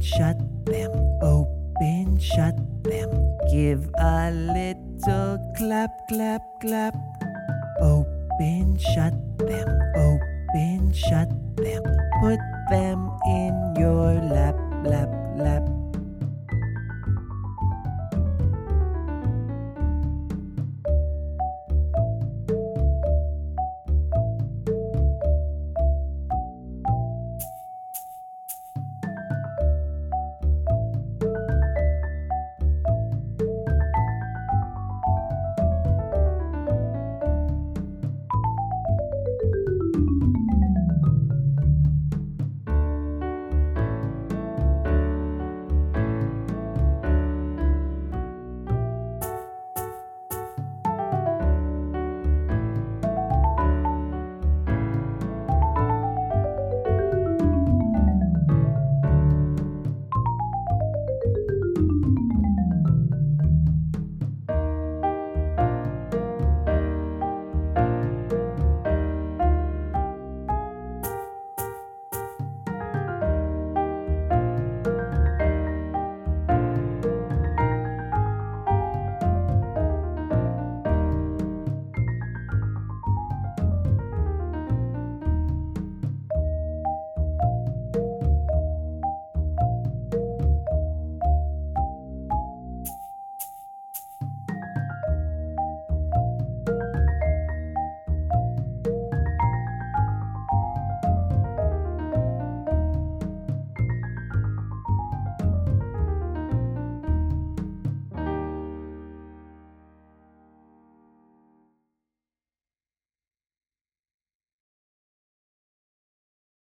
shut them. Open, shut them. Give a little clap, clap, clap. Open, shut them. Open, shut them. Put them in your lap, lap, lap.